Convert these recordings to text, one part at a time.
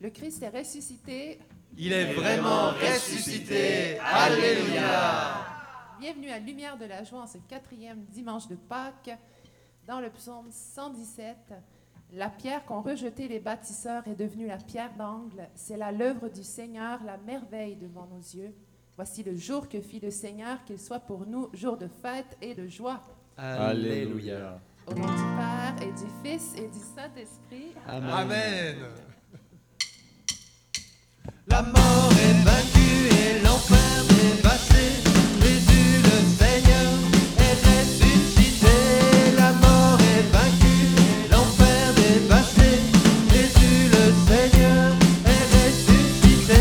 Le Christ est ressuscité. Il est vraiment ressuscité. Alléluia. Bienvenue à Lumière de la joie en ce 4e dimanche de Pâques. Dans le psaume 117, la pierre qu'ont rejetée les bâtisseurs est devenue la pierre d'angle. C'est là l'œuvre du Seigneur, la merveille devant nos yeux. Voici le jour que fit le Seigneur, qu'il soit pour nous jour de fête et de joie. Alléluia. Au nom du Père et du Fils et du Saint-Esprit. Amen. Amen. La mort est vaincue et l'enfer dévasté. Jésus le Seigneur est ressuscité. La mort est vaincue et l'enfer dévasté. Jésus le Seigneur est ressuscité.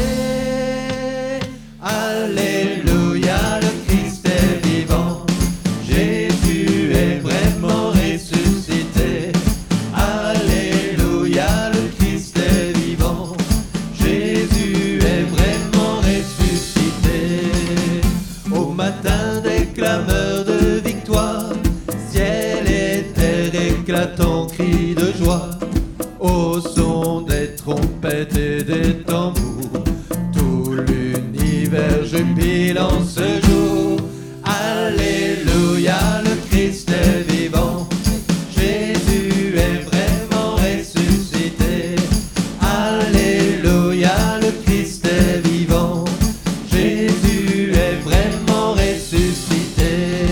Alléluia, le Christ est vivant. Jésus est vraiment ressuscité. Alléluia, le Christ est vivant. Jésus est vraiment ressuscité. Au matin des clameurs de victoire, ciel et terre éclatent en cris de joie. Au son des trompettes et des tambours, tout l'univers jubile en ce jour. Alléluia, le Christ est vivant. Jésus est vraiment ressuscité. Alléluia, le Christ est vivant. Jésus est vraiment ressuscité.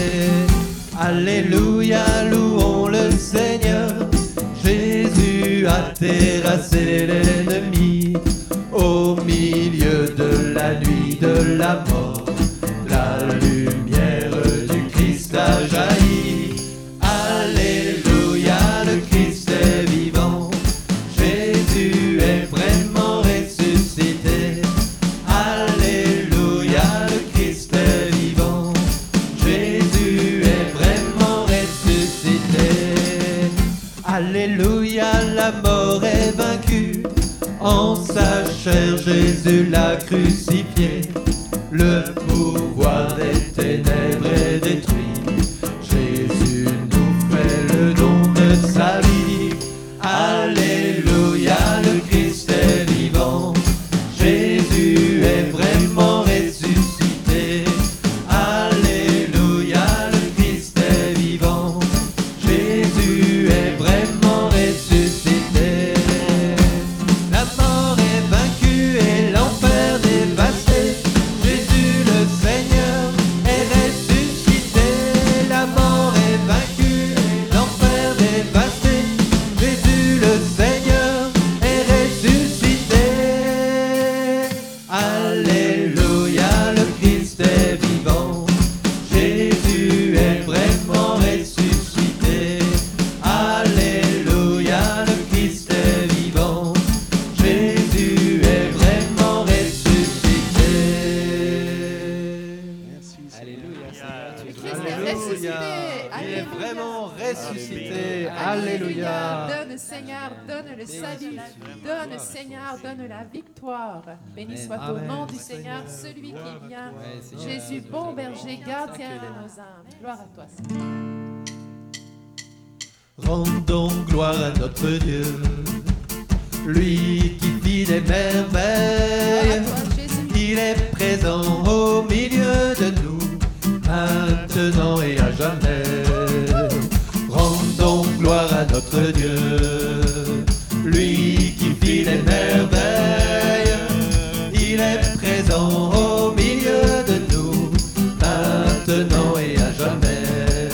Alléluia, louons le Seigneur. Jésus a terrassé l'ennemi. Au milieu de la nuit de la mort, la lumière du Christ a jailli. Alléluia, le Christ est vivant. Jésus est vraiment ressuscité. Alléluia, le Christ est vivant. Jésus est vraiment ressuscité. Alléluia, la mort est vaincue. En sa chair, Jésus l'a crucifié. Le pouvoir des ténèbres est détruit. Jésus nous fait le don de sa vie. Alléluia, le Christ est vivant. Jésus est vraiment ressuscité. Alléluia, le Christ est vivant. Jésus est vraiment ressuscité. La mort est vaincue et l'enfer dévasté. Jésus le Seigneur est ressuscité. La mort est vaincue et l'enfer dévasté. Jésus le Seigneur est ressuscité. Alléluia, le Christ est vivant. Jésus est vraiment ressuscité. Alléluia, le Christ est vivant. Jésus est vraiment ressuscité. Alléluia, Seigneur, tu es Le Christ est ressuscité. Il est vraiment ressuscité. Alléluia. Alléluia. Donne, Seigneur, donne le salut. Donne, Seigneur, donne la victoire. Béni soit au nom du Seigneur, celui qui vient. Jésus, bon berger, gardien de nos âmes. Gloire à toi, Seigneur. Rendons gloire à notre Dieu, lui qui fit des Gloire merveilles. à toi, Jésus. Il est présent au milieu de nous, maintenant et à jamais. Rendons gloire à notre Dieu, lui qui fit des merveilles. Il est présent au milieu de nous, maintenant et à jamais.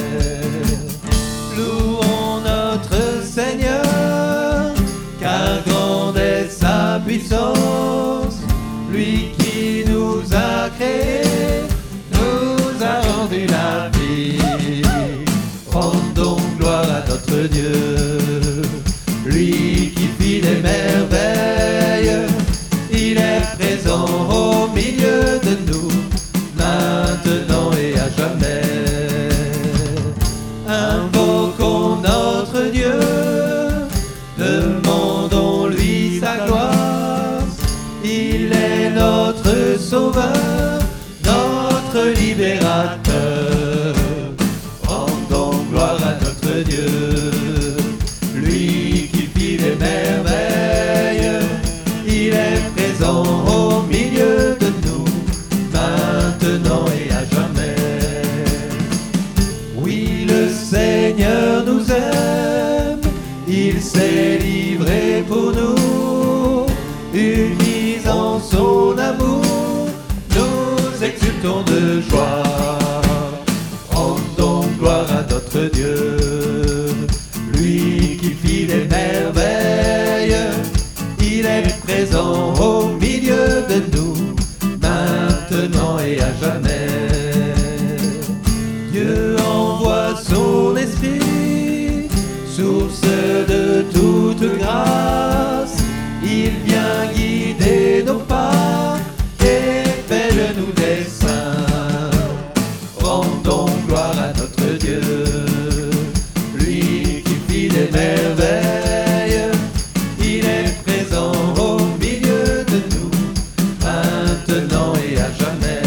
Louons notre Seigneur, car grande est sa puissance. Lui qui nous a créés, nous a rendu la vie. Rendons gloire à notre Dieu, lui il s'est livré pour nous, unis en son amour, nous exultons de joie. Rendons gloire à notre Dieu, lui qui fit des merveilles, il est présent au milieu de nous, maintenant et à jamais. Dieu envoie son esprit, source de toute grâce, il vient guider nos pas et fait de nous des saints. Rendons gloire à notre Dieu, lui qui fit des merveilles, il est présent au milieu de nous, maintenant et à jamais.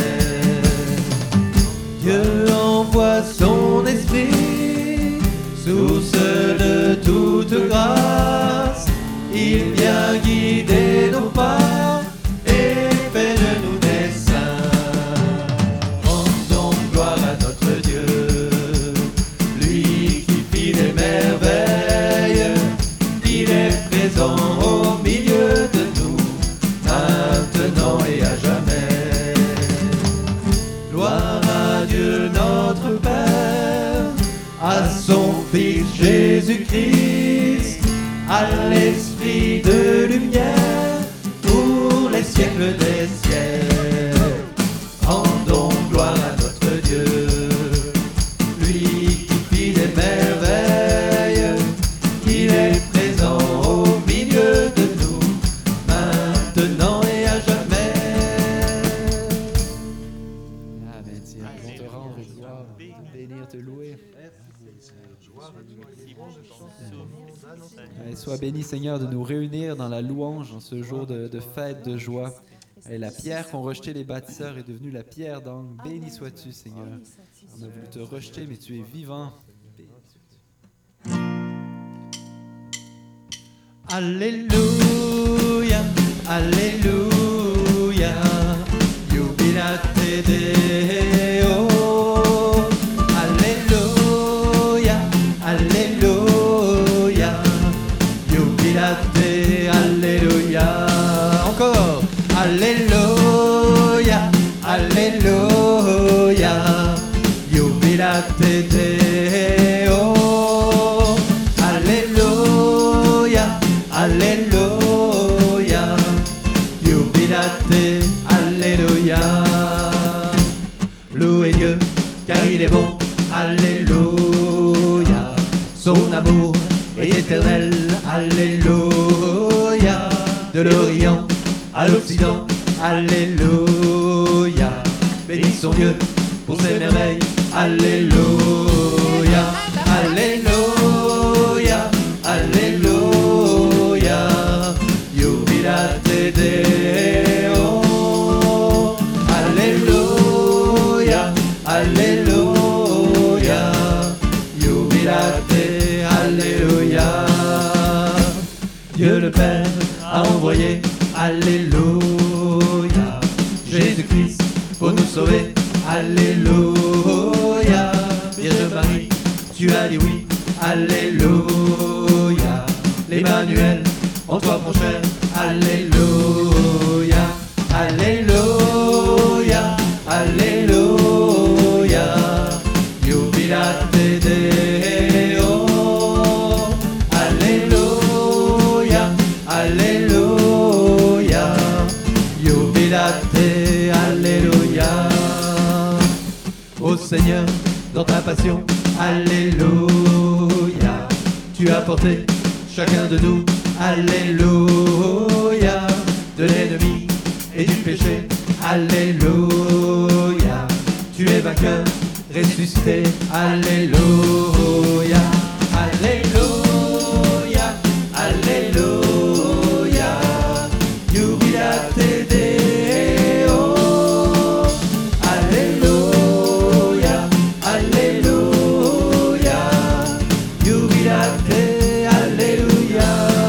Dieu envoie son esprit, source de toute grâce, il vient guider nos pas et fait de nous des saints. Rendons gloire à notre Dieu, lui qui fit des merveilles, il est présent au milieu de nous, maintenant et à jamais. Gloire à Dieu notre Père, à son Fils Jésus-Christ, à l'Esprit de lumière, pour les siècles des siècles. Rendons gloire à notre Dieu, lui qui fit des merveilles, il est présent au milieu de nous, maintenant et à jamais. Amen. Seigneur, on te rend gloire, te bénir, te louer. Sois béni, Seigneur, de nous réunir dans la louange en ce jour de fête, de joie. Et la pierre qu'ont rejetée les bâtisseurs est devenue la pierre d'angle. Béni sois-tu, Seigneur. On a voulu te rejeter, mais tu es vivant. Alléluia, Alléluia, jubilate Deo. Alléluia, Alléluia, jubilate, Alléluia. Encore, Alléluia, Alléluia, jubilate Deo. Alléluia, Alléluia, jubilate, Alléluia. Louez Dieu, car il est bon, Alléluia. Son amour est éternel, Alléluia. De l'Orient à l'Occident, Alléluia. Bénissons Dieu pour ses merveilles, Alléluia. Alléluia, Alléluia, jubilate Deo. Alléluia, Alléluia, jubilate, Alléluia. Dieu le Père a envoyé, Alléluia, Jésus-Christ pour nous sauver, Alléluia. Vierge Marie, tu as dit oui, Alléluia. L'Emmanuel, en toi mon cher, Alléluia. Alléluia, Alléluia, jubilate Deo. Alléluia, Alléluia, jubilate, Alléluia. Ô Seigneur, dans ta passion, Alléluia, tu as porté chacun de nous, Alléluia, de l'ennemi et du péché, Alléluia, tu es vainqueur, ressuscité, Alléluia, Alléluia, Alléluia, jubilate Deo. Alléluia, Alléluia, jubilate, Alléluia.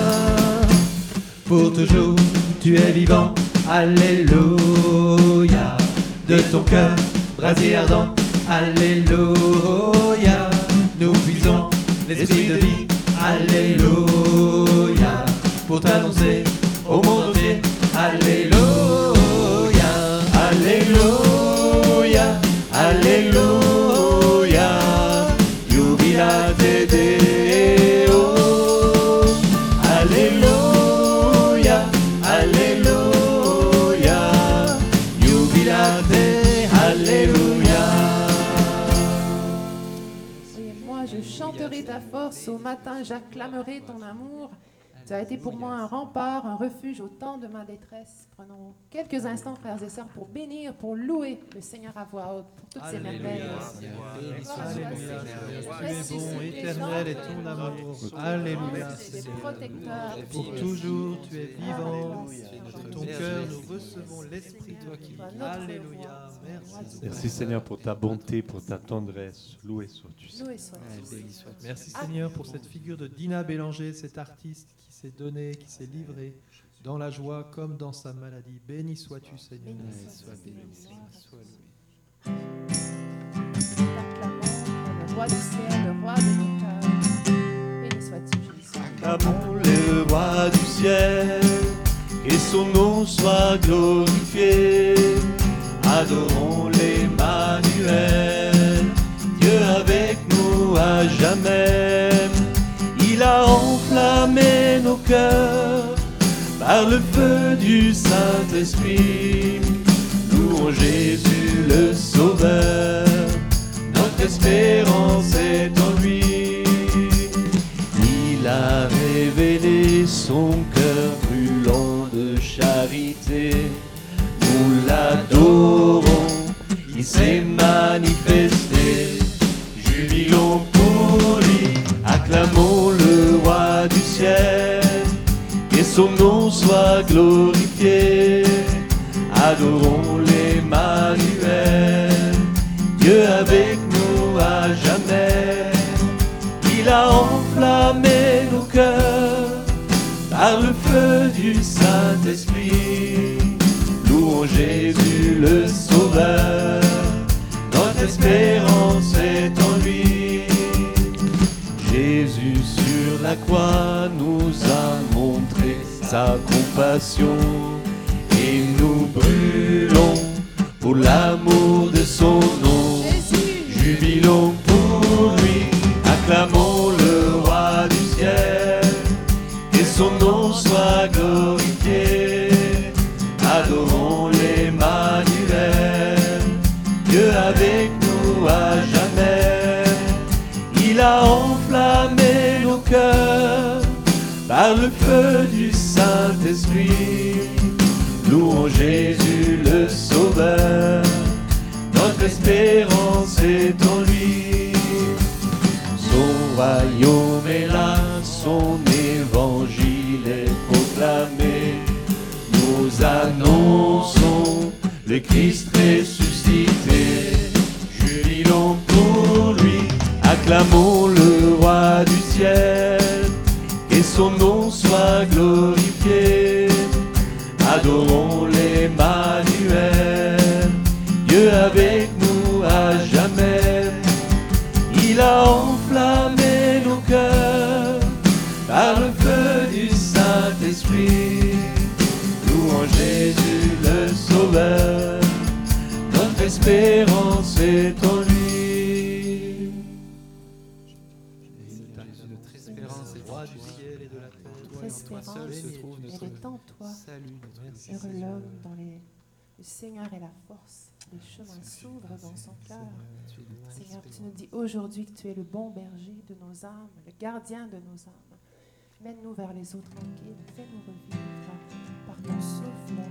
Pour toujours, tu es vivant, Alléluia. De ton cœur, brasier ardent, Alléluia. Nous puisons l'esprit de vie, Alléluia, pour t'annoncer au monde entier. Alléluia, Alléluia, Alléluia, jubilate Deo. Alléluia, Alléluia, jubilate, Alléluia. Et moi, je chanterai ta force au matin, j'acclamerai ton amour. Tu as été pour moi un rempart, un refuge au temps de ma détresse. Prenons quelques instants, frères et sœurs, pour bénir, pour louer le Seigneur à voix haute pour toutes ces merveilles. Tu es bon, éternel est ton amour. Alléluia. Pour toujours, tu es vivant. Ton cœur, nous recevons l'Esprit. Alléluia. Merci. Merci Seigneur pour ta bonté, pour ta tendresse. Loué sois-tu. Merci Seigneur pour cette figure de Dina Bélanger, cet artiste qui s'est donné, qui s'est livré dans la joie comme dans sa maladie. Béni sois-tu Seigneur. Le roi du ciel, le roi de nos cœurs. Béni sois-tu, Jésus. Acclamons le roi du ciel, que son nom soit glorifié. Adorons l'Emmanuel, Dieu avec nous à jamais. Il a enflammé nos cœurs par le feu du Saint-Esprit. Louons Jésus le Sauveur, notre espérance est en lui. Il a révélé son cœur brûlant de charité. Nous l'adorons, il s'est manifesté. Jubilons pour lui, acclamons le roi du ciel. Que son nom soit glorifié. Adorons l'Emmanuel, Dieu avec nous à jamais. Il a enflammé nos cœurs par le feu du Saint-Esprit. Louons Jésus le Sauveur, notre espérance est en lui. Jésus sur la croix nous a montré sa compassion et nous brûlons pour l'amour de son nom. Jubilons pour lui, acclamons le roi du ciel, que son nom soit glorifié. Adorons l'Emmanuel, Dieu avec nous à jamais. Il a enflammé nos cœurs par le feu du Saint-Esprit. Louons Jésus le Sauveur, notre espérance est en lui. Son royaume est là, son évangile est proclamé. Nous annonçons le Christ ressuscité. Jubilons pour lui, acclamons le roi du ciel. Que son nom soit glorifié. Adorons l'Emmanuel, Dieu avec nous à jamais. Il a enflammé nos cœurs par le feu du Saint-Esprit. Louons Jésus le Sauveur, notre espérance est en lui. Notre espérance est Roi du ciel et de la terre. Notre espérance, seul se trouve elle notre est en toi. salut, notre Heureux l'homme dont le Seigneur est la force. Les chemins s'ouvrent dans son cœur. Seigneur, tu nous dis aujourd'hui que tu es le bon berger de nos âmes, le gardien de nos âmes. Mène-nous vers les eaux tranquilles, fais-nous revivre par ton souffle.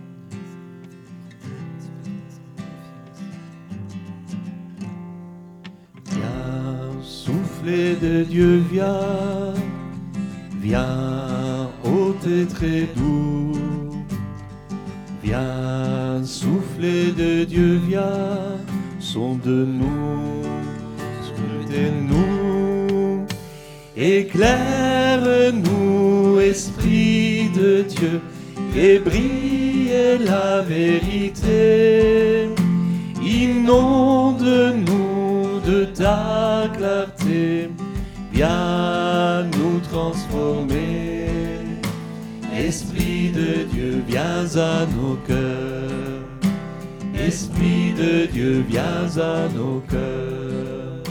Viens, souffle de Dieu, viens, viens, ô tes très doux. Viens, souffle de Dieu, viens, sonde-nous, scrutez-nous, éclaire-nous, Esprit de Dieu, et brille la vérité. Inonde-nous de ta clarté, viens viens nous transformer. Esprit de Dieu, viens à nos cœurs. Esprit de Dieu, viens à nos cœurs.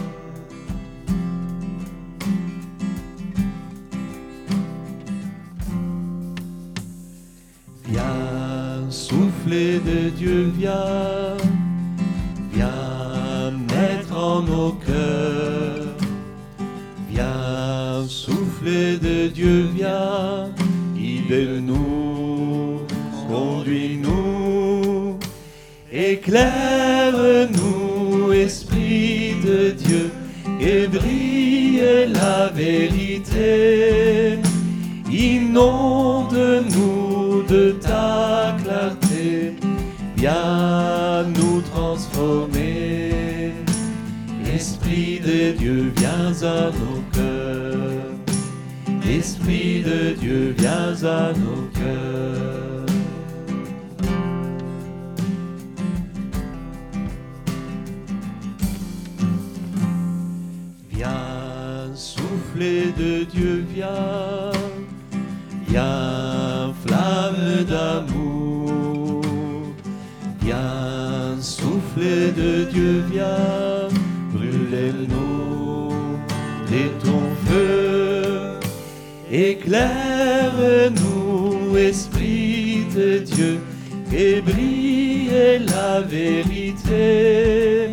Viens, souffler de Dieu, viens. Viens mettre en nos cœurs. Viens, souffler de Dieu, viens. Guide-nous, conduis-nous, éclaire-nous, Esprit de Dieu, et brille la vérité. Inonde-nous de ta clarté, viens nous transformer. Esprit de Dieu, viens à nos cœurs. Esprit de Dieu, viens à nos cœurs. Viens, souffler de Dieu, viens. Viens, flamme d'amour. Viens, souffler de Dieu, viens. Brûlez-nous de ton feu. Éclaire-nous, Esprit de Dieu, et brille la vérité.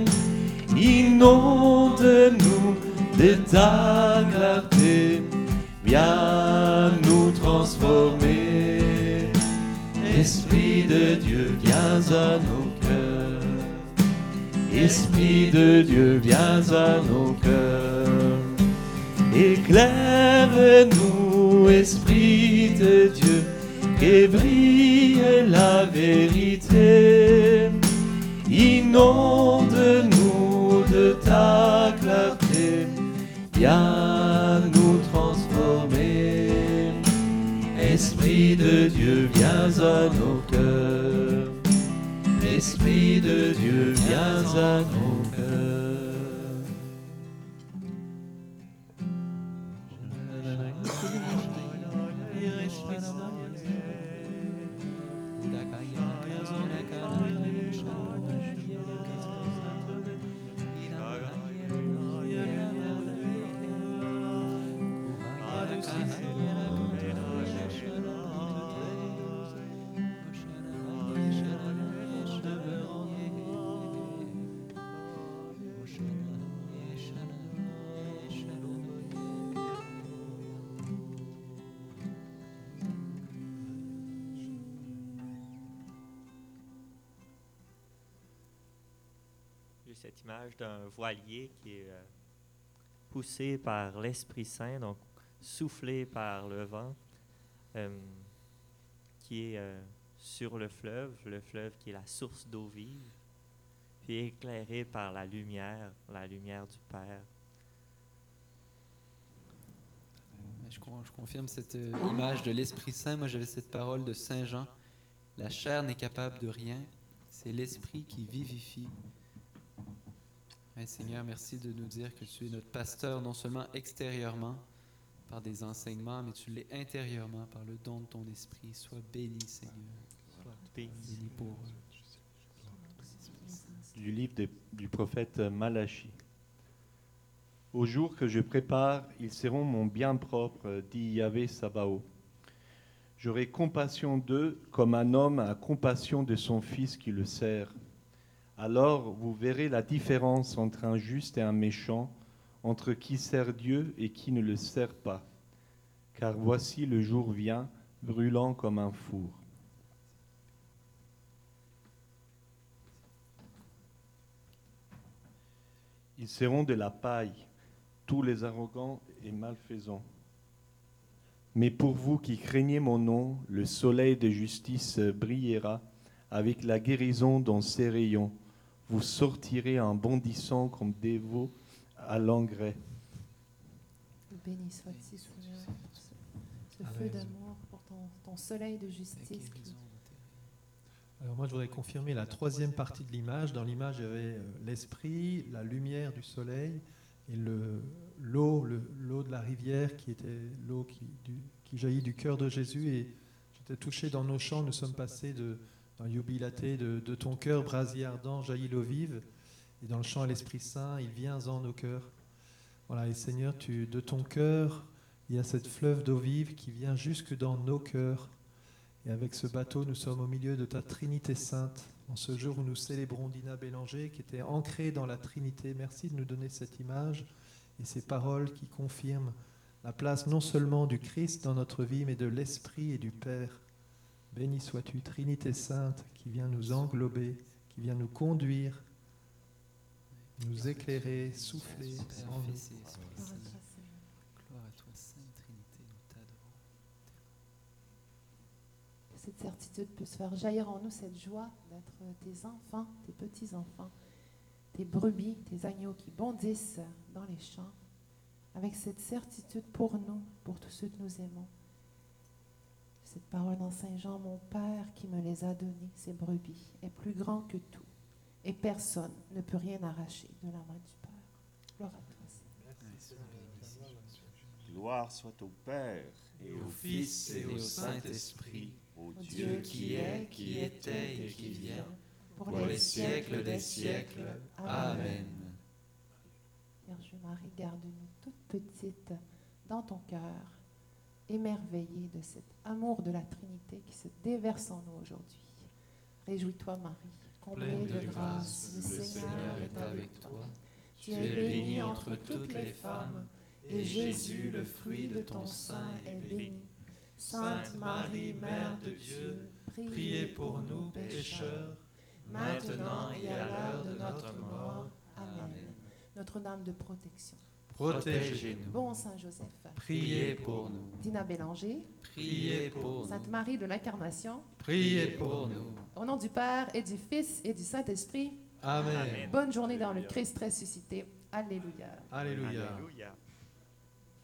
Inonde-nous de ta clarté, viens nous transformer. Esprit de Dieu, viens à nos cœurs. Esprit de Dieu, viens à nos cœurs. Éclaire-nous, Esprit de Dieu, et brille la vérité. Inonde-nous de ta clarté, viens nous transformer. Esprit de Dieu, viens à nos cœurs. Esprit de Dieu, viens à nos cœurs. Cette image d'un voilier qui est poussé par l'Esprit Saint, donc soufflé par le vent, qui est sur le fleuve qui est la source d'eau vive, puis éclairé par la lumière du Père. Je confirme cette image de l'Esprit Saint. Moi, j'avais cette parole de Saint Jean. La chair n'est capable de rien, c'est l'Esprit qui vivifie. Seigneur, merci de nous dire que tu es notre pasteur, non seulement extérieurement, par des enseignements, mais tu l'es intérieurement, par le don de ton esprit. Sois béni, Seigneur. Sois béni pour eux. Du livre du prophète Malachie. Au jour que je prépare, ils seront mon bien propre, dit Yahvé Sabaoth. J'aurai compassion d'eux comme un homme a compassion de son fils qui le sert. Alors vous verrez la différence entre un juste et un méchant, entre qui sert Dieu et qui ne le sert pas. Car voici le jour vient, brûlant comme un four. Ils seront de la paille, tous les arrogants et malfaisants. Mais pour vous qui craignez mon nom, le soleil de justice brillera avec la guérison dans ses rayons. Vous sortirez en bondissant comme des veaux à l'engrais. Béni sois-tu, Seigneur, ce feu d'amour pour ton soleil de justice. Alors moi, je voudrais confirmer la troisième partie de l'image. Dans l'image, il y avait l'esprit, la lumière du soleil et l'eau de la rivière qui était l'eau qui jaillit du cœur de Jésus. Et j'étais touché dans nos chants, nous sommes passés dans Jubilaté, de ton cœur brasier ardent jaillit l'eau vive. Et dans le chant à l'Esprit Saint, il vient en nos cœurs. Voilà, et Seigneur, de ton cœur, il y a cette fleuve d'eau vive qui vient jusque dans nos cœurs. Et avec ce bateau, nous sommes au milieu de ta Trinité Sainte, en ce jour où nous célébrons Dina Bélanger, qui était ancrée dans la Trinité. Merci de nous donner cette image et ces paroles qui confirment la place non seulement du Christ dans notre vie, mais de l'Esprit et du Père. Béni sois-tu, Trinité Sainte, qui vient nous englober, qui vient nous conduire, nous éclairer, souffler en nous. Gloire à toi, Sainte Trinité, nous t'adorons. Que cette certitude puisse faire jaillir en nous cette joie d'être tes enfants, tes petits-enfants, tes brebis, tes agneaux qui bondissent dans les champs, avec cette certitude pour nous, pour tous ceux que nous aimons. Cette parole dans Saint Jean, mon Père qui me les a données, ces brebis, est plus grand que tout. Et personne ne peut rien arracher de la main du Père. Gloire à toi, Seigneur. Gloire soit au Père, Et au Fils et au Saint-Esprit, au Dieu Dieu qui est, qui était et qui vient, pour les siècles des siècles. Amen. Vierge Marie, garde-nous toutes petites dans ton cœur, émerveillée de cet amour de la Trinité qui se déverse en nous aujourd'hui. Réjouis-toi, Marie, comblée de grâce, le Seigneur est avec toi. Tu es bénie entre toutes les femmes, et Jésus, le fruit de ton sein, est béni. Sainte Marie, Mère de Dieu, priez pour nous pécheurs, maintenant et à l'heure de notre mort. Amen. Notre-Dame de protection. Protégez-nous. Bon Saint Joseph. Priez pour nous. Dina Bélanger. Priez pour nous. Sainte Marie de l'Incarnation. Priez pour nous. Au nom du Père et du Fils et du Saint-Esprit. Amen. Bonne journée dans le Christ ressuscité. Alléluia. Alléluia. Alléluia.